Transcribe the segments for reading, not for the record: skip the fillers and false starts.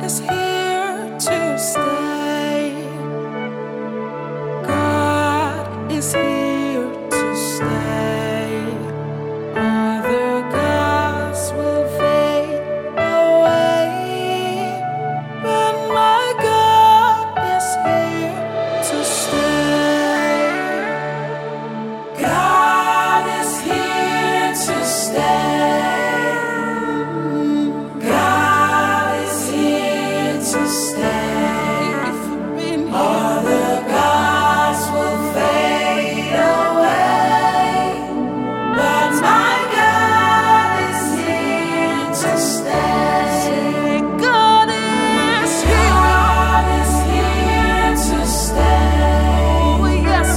is here to stay. God is here to stay. Other gods will fade away, but my God is here to stay. God is here to stay. God is here to stay. Other gods will fade away, but my God is here to stay. God is here to stay. Oh, yes,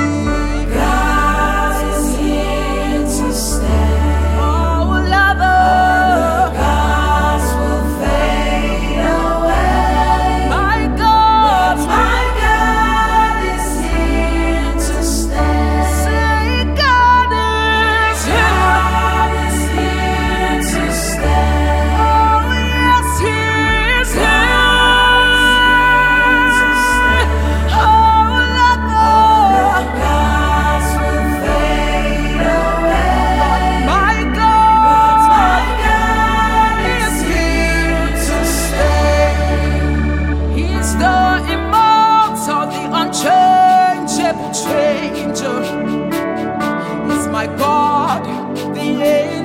God is here to stay. Oh, other gods will fade away. My God is here to stay. Say, God is here to stay. Oh, yes, He is here. Oh, other gods will fade away. My God is here to stay. He's the immortal, the unchangeable changer. He's my God, the